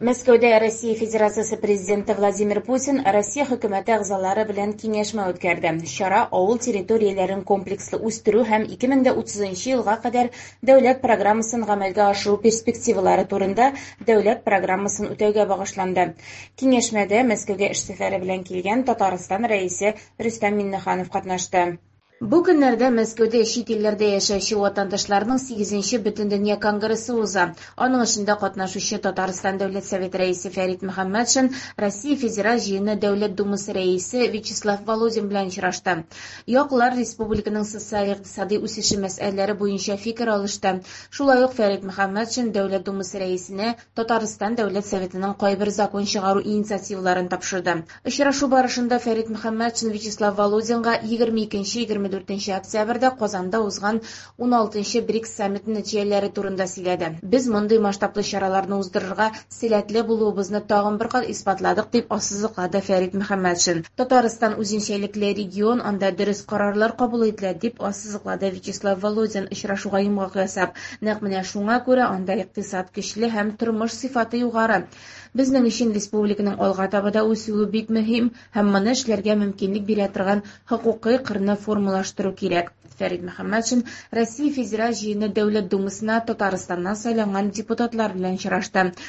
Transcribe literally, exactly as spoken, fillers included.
Мәскәүдә Россия Федерациясе президенты Владимир Путин Россия хөкүмәте әгъзалары белән киңәшмә үткәрде. Шара авыл территорияләрен комплекслы үстерү һәм ике мең утызынчы елга кадәр дәүләт программасын гамәлгә ашыру перспективалары турында дәүләт программасын үтәүгә багышланды. Киңәшмәдә Мәскәүгә эш сәфәре белән килгән Татарстан рәисе Рөстәм Миңнеханов катнашты. Бу көннәрдә Мәскәүдә чит илләрдә яшәүче ватандашларның сигезенче Бөтендөнья конгрессы уза. Аның эшендә катнашучы Татарстан Дәүләт Советы рәисе Фәрит Мөхәммәтшин Россия Федераль җыены Дәүләт Думасы рәисе Вячеслав Володин белән очрашты. Яклар республиканың социаль-икътисади үсеше мәсьәләләре буенча фикер алышты. Шулай ук Фәрит Мөхәммәтшин Дәүләт Думасы рәисенә Татарстан Дәүләт Советының кайбер закон чыгару инициативаларын тапшырды. Очрашу барышында Фәрит Мөхәммәтшин Вячеслав Володинга егерме икенче - егерме дүртенче октябрьдә Казанда узган уналтынчы БРИКС саммиты нәтиҗәләре турында сөйләде. Без мондый масштаблы чараларны уздырырга сәләтле булуыбызны тагын бер кат исбатладык дип ассызыклады Фәрит Мөхәммәтшин. Татарстан үзенчәлекле регион, анда дөрес карарлар кабул ителә дип ассызыклады Вячеслав Володин очрашуга йомгак ясап. Нәкъ менә шуңа күрә анда икътисад көчле һәм тормыш сыйфаты югары. Безнең өчен республиканың алга таба да үсүе бик мөһим һәм моны эшләргә мөмкинлек бирә торган хокукый кырны формалаштыру кирәк. Фәрит Мөхәммәтшин Россия Федераль җыены Дәүләт Думасына Татарстаннан сайланган депутатлар белән очрашты.